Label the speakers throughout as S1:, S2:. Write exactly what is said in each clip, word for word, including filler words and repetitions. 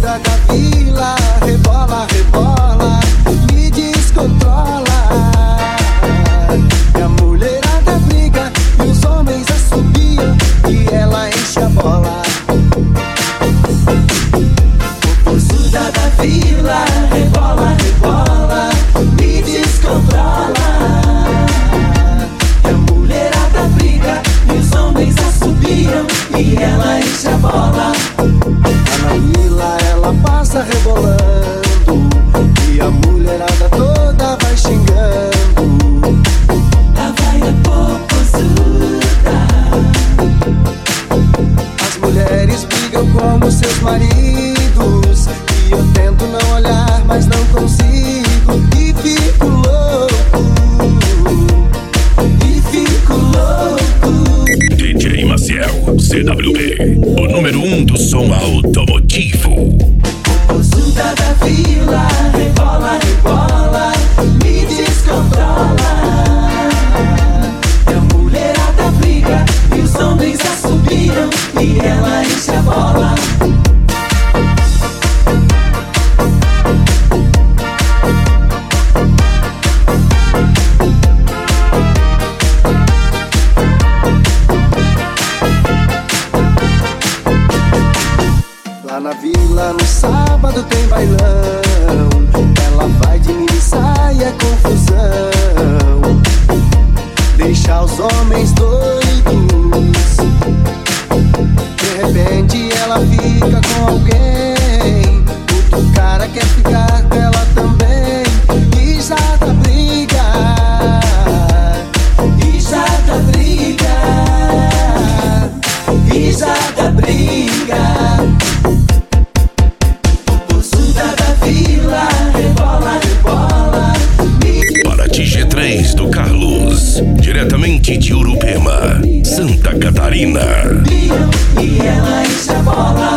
S1: popozuda da vila, rebola, rebola, me descontrola. E a mulherada briga e os homens assobiam e ela enche a bola. Popozuda da vila, rebola, rebola, me descontrola. E a mulherada briga e os homens assobiam e ela enche a bola. Lá na vila ela passa rebolando e a mulherada toda vai xingando. Lá vai a popozuda. As mulheres brigam como seus maridos e eu tento não olhar, mas não consigo e fico louco, e fico louco.
S2: D J Maciel, C W B, o número um do som automotivo.
S1: Popozuda da vila, rebola, rebola, me descontrola. E a mulherada briga e os homens assobiam e ela enche a bola. Lá na vila no sábado tem bailão, ela vai de mini saia, confusão, deixa os homens doidos. De repente ela fica com alguém, outro cara quer ficar com ela também e já dá briga, e já dá briga, e já dá briga.
S2: G três do Carlos, diretamente de Urupema, Santa Catarina.
S1: E ela enche a bola.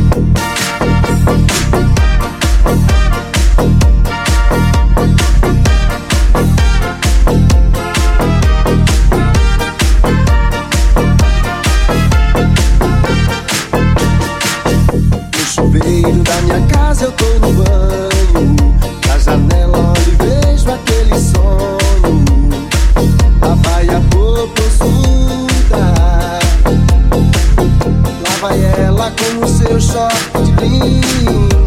S1: No chuveiro da minha casa eu tô no banho, na janela olho e vejo aquele sonho. Lá vai a popozuda, lá vai ela com o seu short de linho.